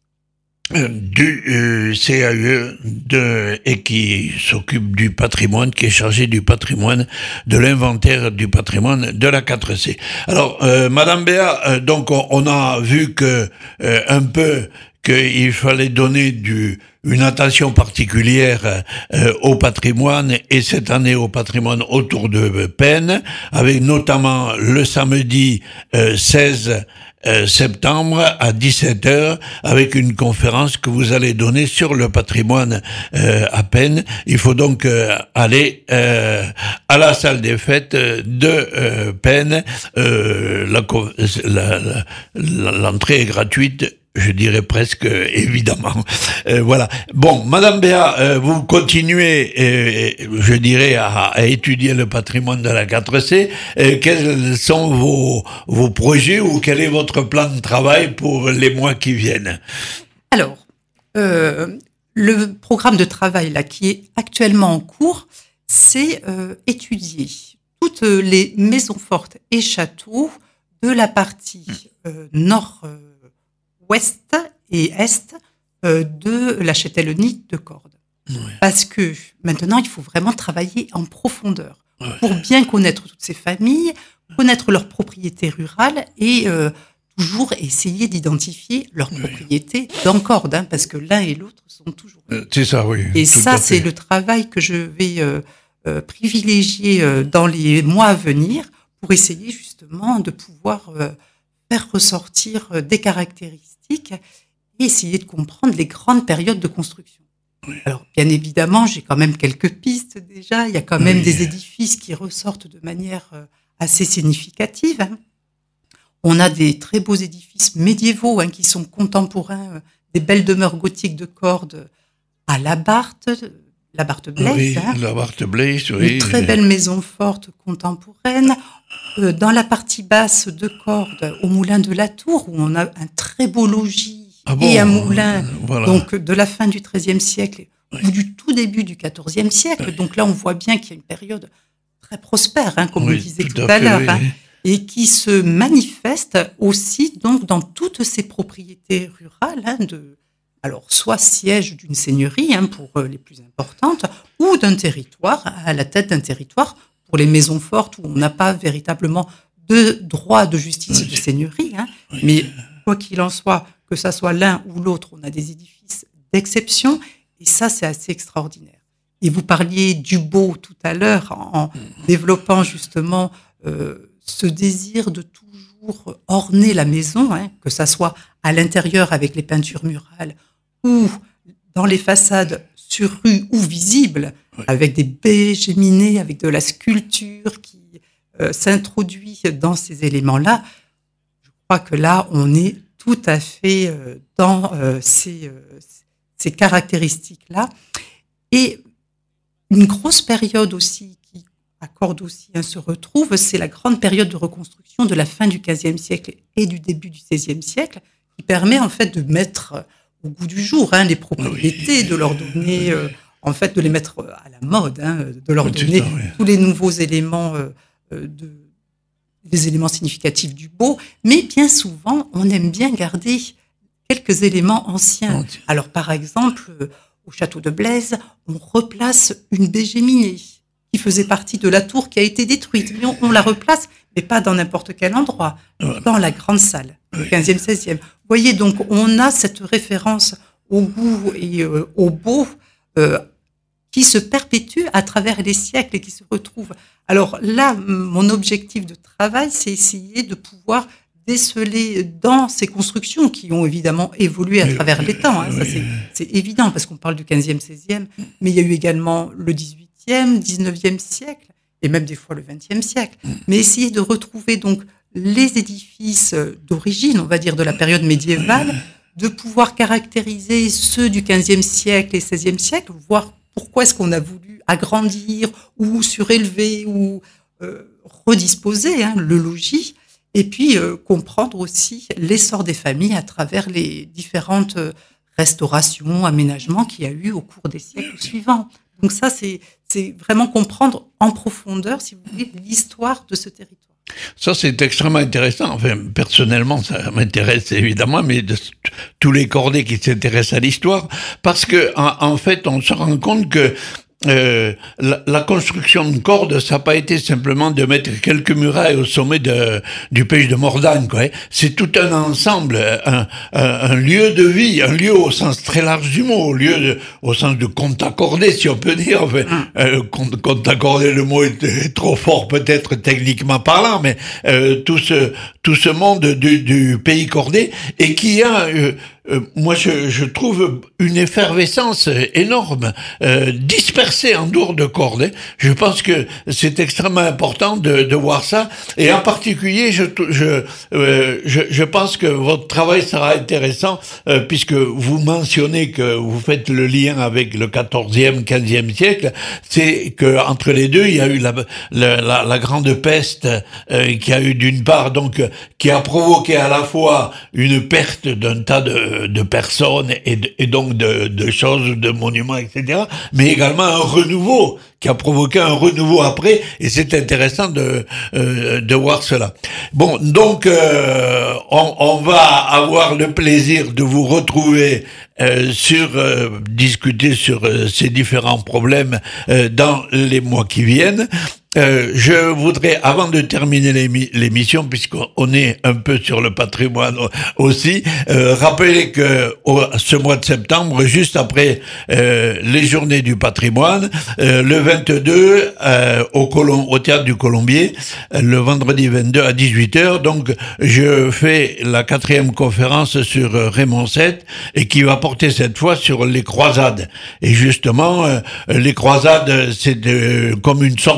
euh, du euh, C A U E, de, et qui s'occupe du patrimoine, qui est chargée du patrimoine, de l'inventaire du patrimoine de la quatre C. Alors, euh, Madame Béat, euh, donc on, on a vu que, euh, un peu, qu'il fallait donner du, une attention particulière euh, au patrimoine, et cette année au patrimoine autour de Penne, avec notamment le samedi euh, seize septembre à dix-sept heures, avec une conférence que vous allez donner sur le patrimoine euh, à Penne. Il faut donc euh, aller euh, à la salle des fêtes de euh, Penne. Euh, la, la, la, l'entrée est gratuite. Je dirais presque, euh, évidemment. Euh, voilà. Bon, Madame Béat, euh, vous continuez, euh, je dirais, à, à étudier le patrimoine de la quatre C. Euh, quels sont vos, vos projets, ou quel est votre plan de travail pour les mois qui viennent? Alors, euh, le programme de travail là qui est actuellement en cours, c'est euh, étudier toutes les maisons fortes et châteaux de la partie euh, nord euh, ouest et est euh, de la châtellenie de Cordes. Ouais. Parce que maintenant, il faut vraiment travailler en profondeur ouais. pour bien connaître toutes ces familles, connaître leurs propriétés rurales et euh, toujours essayer d'identifier leurs ouais. propriétés dans Cordes, hein, parce que l'un et l'autre sont toujours... Euh, c'est ça, oui. Et ça, c'est le travail que je vais euh, euh, privilégier euh, dans les mois à venir pour essayer justement de pouvoir euh, faire ressortir euh, des caractéristiques et essayer de comprendre les grandes périodes de construction. Oui. Alors, bien évidemment, j'ai quand même quelques pistes déjà. Il y a quand même oui. des édifices qui ressortent de manière assez significative. Hein. On a des très beaux édifices médiévaux hein, qui sont contemporains, euh, des belles demeures gothiques de Cordes à la Barthe, la Barthe-Blaise. Oui, hein. la Barthe-Blaise, oui. Une très belle maison forte contemporaine. Euh, dans la partie basse de Cordes, au moulin de la Tour, où on a un très beau logis ah bon, et un moulin, voilà. donc de la fin du treizième siècle. ou du tout début du quatorzième siècle. Oui. Donc là, on voit bien qu'il y a une période très prospère, hein, comme oui, on disait tout, tout à, à l'heure, oui. hein, et qui se manifeste aussi donc dans toutes ces propriétés rurales, hein, de, alors soit siège d'une seigneurie hein, pour les plus importantes, ou d'un territoire, à la tête d'un territoire, pour les maisons fortes où on n'a pas véritablement de droit de justice oui. de seigneurie, hein, oui. mais quoi qu'il en soit, que ça soit l'un ou l'autre, on a des édifices d'exception, et ça, c'est assez extraordinaire. Et vous parliez du beau tout à l'heure, en, en développant justement euh, ce désir de toujours orner la maison, hein, que ça soit à l'intérieur avec les peintures murales, ou dans les façades sur rue ou visibles, oui. avec des baies géminées, avec de la sculpture qui euh, s'introduit dans ces éléments-là. Je crois que là, on est tout à fait euh, dans euh, ces, euh, ces caractéristiques-là. Et une grosse période aussi qui accorde aussi hein, se retrouve, c'est la grande période de reconstruction de la fin du quinzième siècle et du début du seizième siècle, qui permet en fait de mettre au goût du jour hein, les propriétés, oui. de leur donner, euh, en fait, de les mettre à la mode, hein, de leur oui, donner ça, oui. tous les nouveaux éléments, euh, de, les éléments significatifs du beau. Mais bien souvent, on aime bien garder quelques éléments anciens. Oh, alors, par exemple, au château de Blaise, on replace une baie géminée qui faisait partie de la tour qui a été détruite. Mais on, on la replace, mais pas dans n'importe quel endroit, voilà. dans la grande salle, oui. quinzième, seizième. Vous voyez, donc, on a cette référence au goût et euh, au beau euh, qui se perpétue à travers les siècles et qui se retrouve. Alors là, mon objectif de travail, c'est essayer de pouvoir déceler dans ces constructions qui ont évidemment évolué à travers les temps. Hein, ça, c'est, c'est évident parce qu'on parle du quinzième, seizième, mais il y a eu également le dix-huitième, dix-neuvième siècle et même des fois le vingtième siècle. Mais essayer de retrouver donc les édifices d'origine, on va dire de la période médiévale, de pouvoir caractériser ceux du quinzième siècle et seizième siècle, voir pourquoi est-ce qu'on a voulu agrandir ou surélever ou euh, redisposer hein, le logis. Et puis, euh, comprendre aussi l'essor des familles à travers les différentes euh, restaurations, aménagements qu'il y a eu au cours des siècles suivants. Donc ça, c'est, c'est vraiment comprendre en profondeur, si vous voulez, l'histoire de ce territoire. Ça, c'est extrêmement intéressant. Enfin, personnellement, ça m'intéresse évidemment, mais de tous les cordés qui s'intéressent à l'histoire, parce que en, en fait, on se rend compte que Euh, la, la construction de Cordes, ça n'a pas été simplement de mettre quelques murailles au sommet de, du pays de Mordagne, quoi. C'est tout un ensemble, un, un, un lieu de vie, un lieu au sens très large du mot, lieu de, au sens de compte accordé, si on peut dire. Enfin, euh, compte, compte accordé, le mot est, est trop fort peut-être techniquement parlant, mais euh, tout ce tout ce monde du, du pays cordé et qui a euh, Euh, moi, je, je trouve une effervescence énorme, euh, dispersée en dehors de Cordes. Je pense que c'est extrêmement important de, de voir ça. Et en particulier, je, je, euh, je, je pense que votre travail sera intéressant, euh, puisque vous mentionnez que vous faites le lien avec le quatorzième, quinzième siècle. C'est que entre les deux, il y a eu la, la, la, la grande peste, euh, qui a eu d'une part, donc, qui a provoqué à la fois une perte d'un tas de de personnes et, de, et donc de, de choses, de monuments, et cetera, mais également un renouveau qui a provoqué un renouveau après, et c'est intéressant de euh, de voir cela. Bon, donc euh, on, on va avoir le plaisir de vous retrouver euh, sur euh, discuter sur euh, ces différents problèmes euh, dans les mois qui viennent. Euh, je voudrais, avant de terminer l'émi- l'émission, puisqu'on est un peu sur le patrimoine aussi, euh, rappeler que au, ce mois de septembre, juste après euh, les journées du patrimoine, euh, le vingt-deux, euh, au, Colom- au théâtre du Colombier, euh, le vendredi vingt-deux à dix-huit heures, donc je fais la quatrième conférence sur euh, Raymond sept, et qui va porter cette fois sur les croisades. Et justement, euh, les croisades, c'est de, comme une sorte de monnaie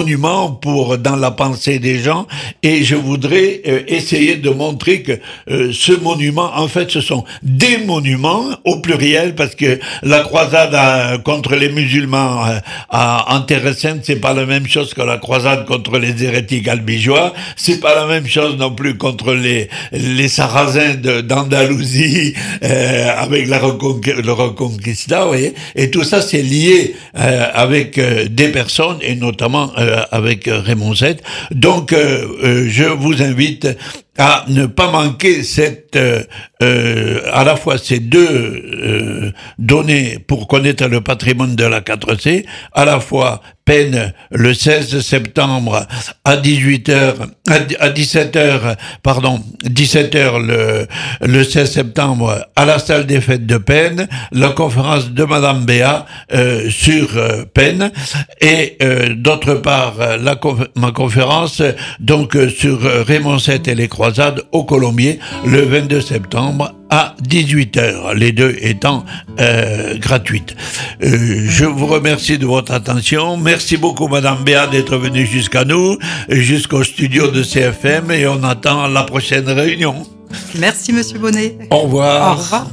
monument pour dans la pensée des gens, et je voudrais euh, essayer de montrer que euh, ce monument, en fait, ce sont des monuments au pluriel, parce que la croisade à, contre les musulmans euh, à, en Terre Sainte, c'est pas la même chose que la croisade contre les hérétiques albigeois, c'est pas la même chose non plus contre les les Sarrasins de, d'Andalousie euh, avec la reconqu- le Reconquista, vous voyez, et tout ça c'est lié euh, avec euh, des personnes et notamment euh, avec euh, Raymond sept. Donc euh, euh, je vous invite à ne pas manquer cette euh, euh, à la fois ces deux euh, données pour connaître le patrimoine de la quatre C, à la fois Penne le seize septembre à dix-huit heures, à dix-sept heures, pardon, dix-sept heures le, le seize septembre à la salle des fêtes de Penne, la conférence de Madame Béat euh, sur euh, Penne, et euh, d'autre part la conf- ma conférence donc euh, sur euh, Raymond sept et les croisades au Colombier le vingt-deux septembre à dix-huit heures, les deux étant euh, gratuites. Euh, je vous remercie de votre attention. Merci beaucoup Madame Béat d'être venue jusqu'à nous, jusqu'au studio de C F M, et on attend la prochaine réunion. Merci Monsieur Bonnet. Au revoir. Au revoir.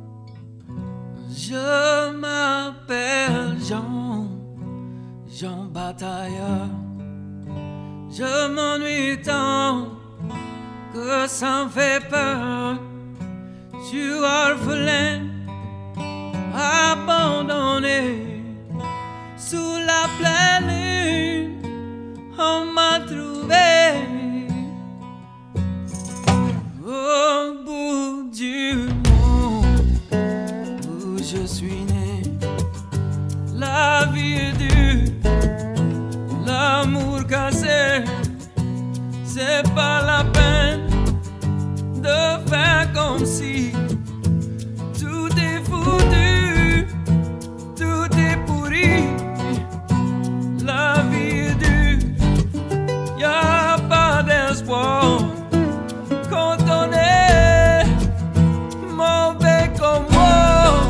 Je m'appelle Jean, Jean Batailleur. Je m'ennuie tant que ça me fait peur. Je suis orphelin, abandonné, sous la pleine lune, on m'a trouvé. Au bout du monde où je suis né, la vie est dure, l'amour cassé, c'est pas la peine de faire comme si tout est foutu, tout est pourri, la vie est dure, y'a pas d'espoir quand on est mauvais comme moi.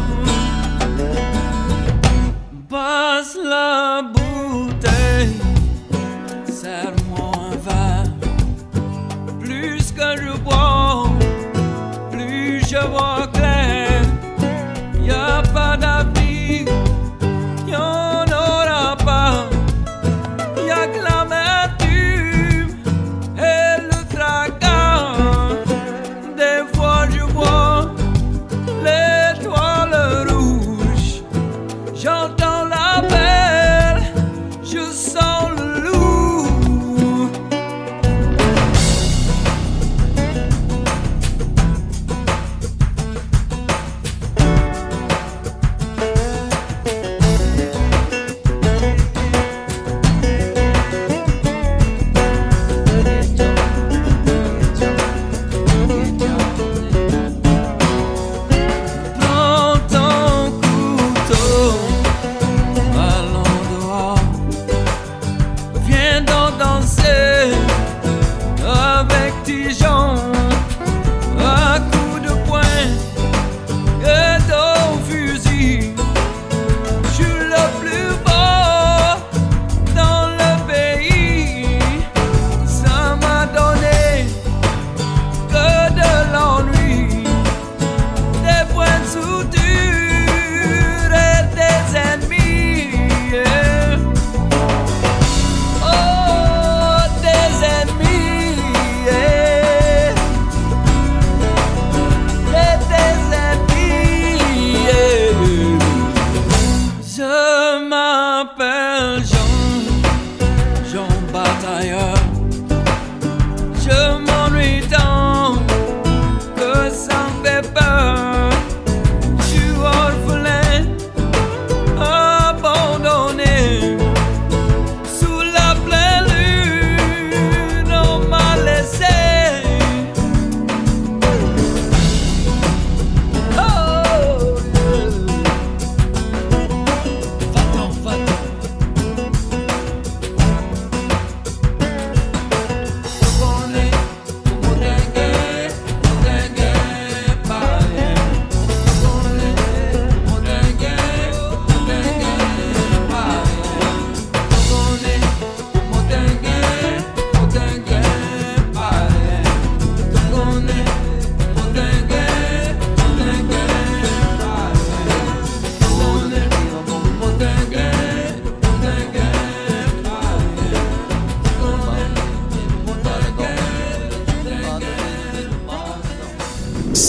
Passe la bouteille, serre-moi un verre. Plus que je bois, plus je vois clair. Y'a pas d'avenir, y'en aura pas. Y'a que l'amertume et le tracas. Des fois je vois l'étoile rouge, j'entends l'appel, je sens le loup. Prends ton couteau, allons dehors.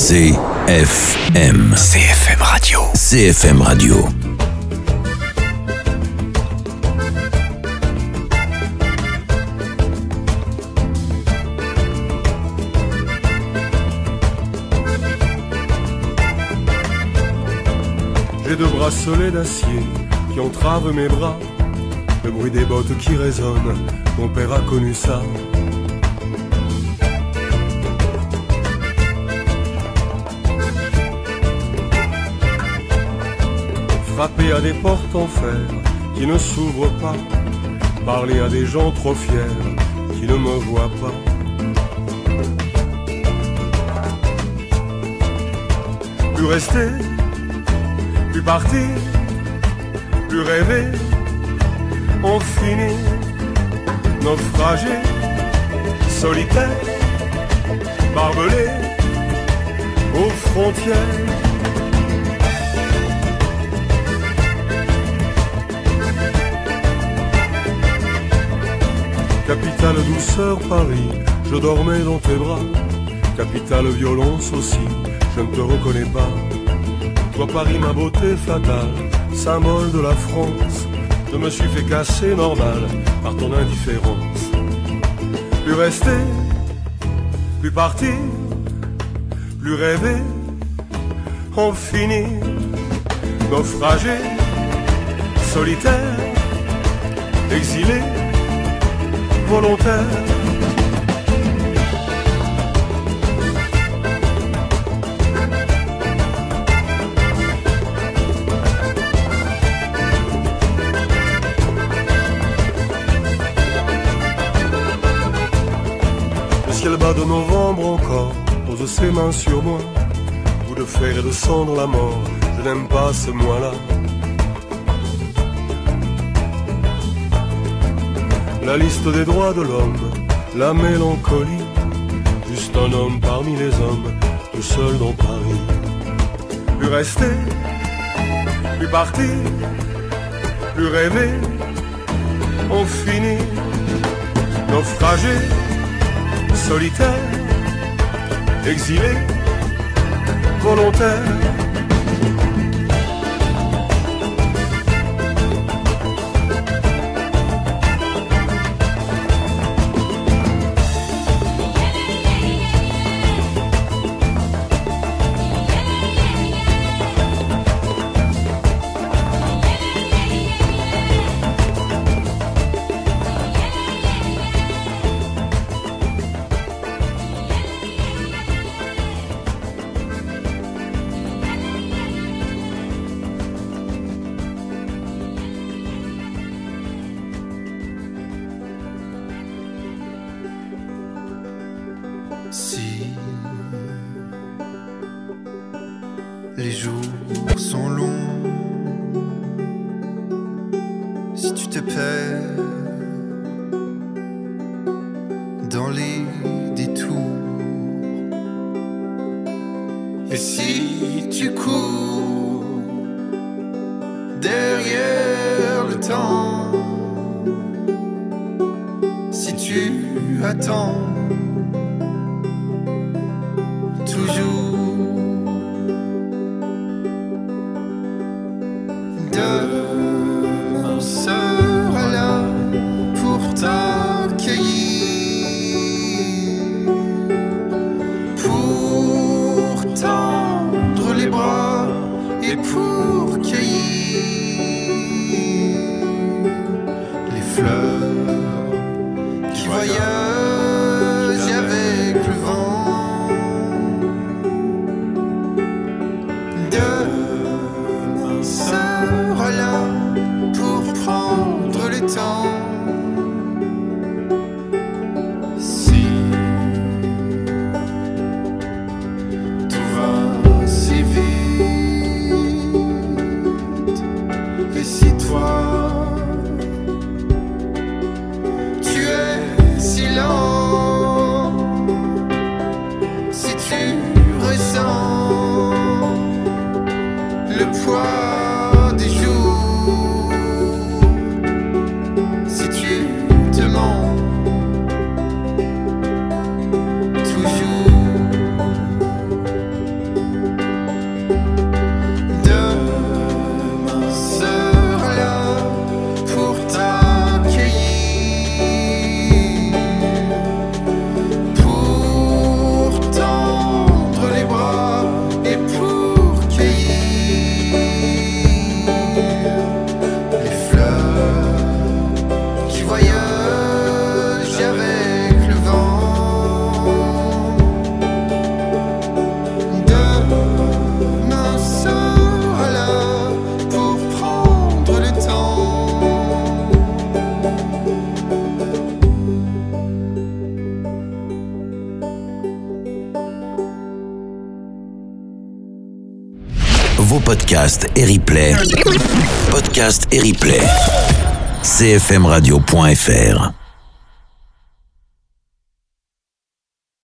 C F M. C F M Radio. C F M Radio. J'ai deux bracelets d'acier qui entravent mes bras, le bruit des bottes qui résonnent, mon père a connu ça. Frapper à des portes en fer qui ne s'ouvrent pas, parler à des gens trop fiers qui ne me voient pas. Plus rester, plus partir, plus rêver, on finit naufragé, solitaire, barbelé aux frontières. Capitale douceur Paris, je dormais dans tes bras. Capitale violence aussi, je ne te reconnais pas. Toi Paris ma beauté fatale, symbole de la France, je me suis fait casser normal par ton indifférence. Plus rester, plus partir, plus rêver, on finit naufragé, solitaire, exilé, volontaire. Le ciel bas de novembre encore pose ses mains sur moi. Goût de fer et de cendre la mort, je n'aime pas ce mois-là. La liste des droits de l'homme, la mélancolie, juste un homme parmi les hommes, tout seul dans Paris. Plus rester, plus partir, plus rêver, on finit naufragé, solitaire, exilé, volontaire. Si les jours sont longs, si tu te perds dans les détours, et si tu cours derrière le temps, si tu attends toujours, demain sera là pour t'accueillir, pour tendre les bras et pour cueillir les fleurs qui voyagent avec le vent. Demain sera là pour prendre le temps. Si tout va si vite, et si toi tu es si là vos podcasts et replays. Podcasts et replays. c f m radio point f r